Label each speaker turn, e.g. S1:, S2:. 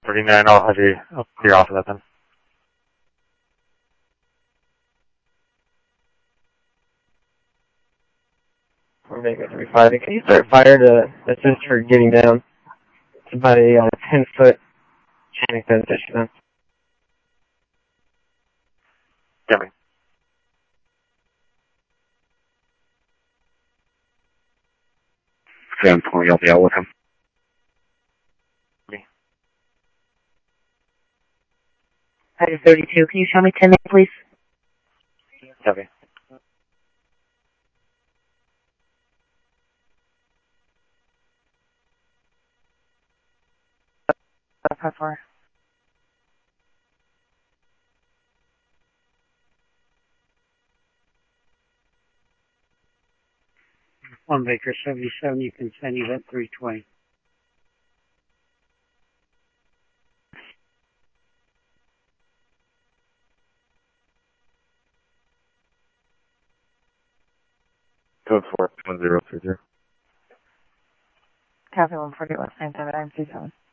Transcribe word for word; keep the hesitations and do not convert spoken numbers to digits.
S1: thirty-nine, I'll have you, I'll clear off of that then.
S2: Omega three five, can you start fire to assist for getting down? It's about a uh, ten foot chain link fence issue.
S1: Get me.
S3: seven twenty, I'll be out with him.
S1: Me.
S4: Fighter thirty-two, can you show me ten eight, please?
S1: Copy.
S4: How far?
S5: One Baker seventy-seven, you can send you that three twenty.
S3: Code four, one zero three zero.
S4: Copy one forty, left nine seven nine two seven.